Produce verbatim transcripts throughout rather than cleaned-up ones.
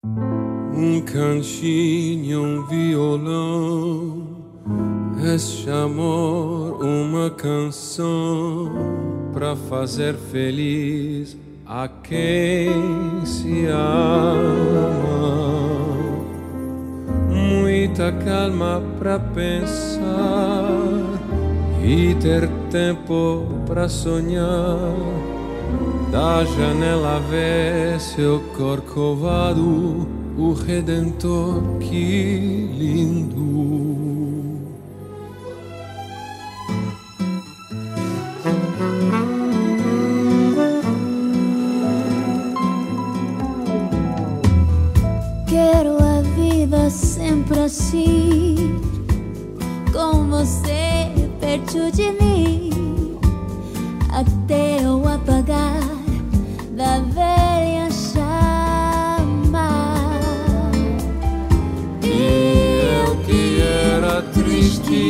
Um cantinho, um violão, este amor, uma canção pra fazer feliz a quem se ama. Muita calma pra pensar e ter tempo pra sonhar. Da janela vê seu corcovado, o Redentor, que lindo. Quero a vida sempre assim, com você perto de mim, até eu apagar da velha chama. E eu que era triste,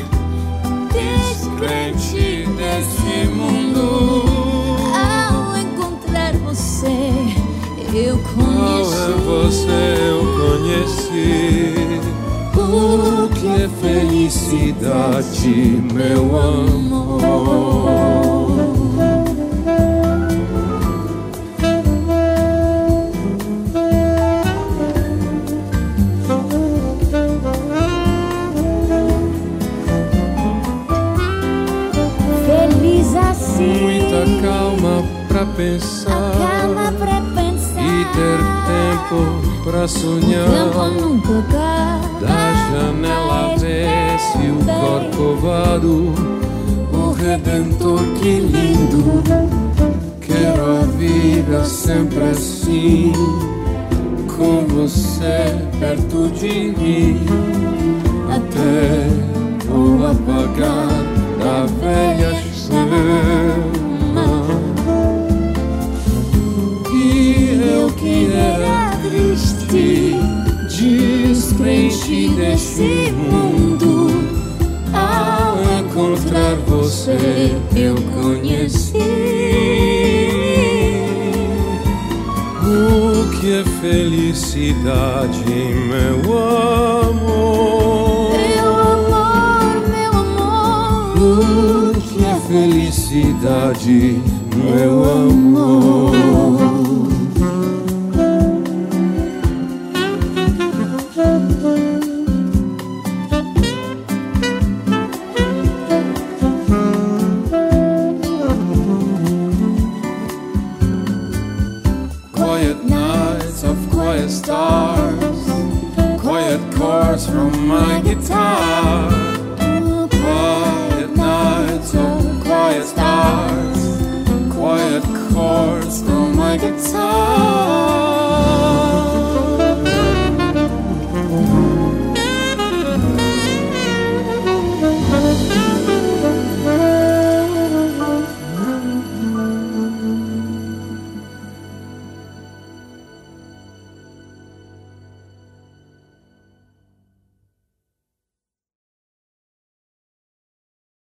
descrente desse mundo, ao encontrar você eu conheci. Ao você eu conheci o que é felicidade, meu amor. Muita calma pra pensar, calma pra pensar e ter tempo pra sonhar. Tempo nunca dá. Da janela vê-se o corcovado, o Redentor, que lindo. Quero a vida sempre assim, com você perto de mim, até o apagar da velha chama. E eu que era triste, descrente desse mundo, ao encontrar você eu conheci o que é felicidade, meu amor. Meu amor, meu amor, o que é felicidade, meu amor. Quiet nights of quiet stars, quiet chords from my guitar. Quiet nights of quiet stars, quiet chords from my guitar.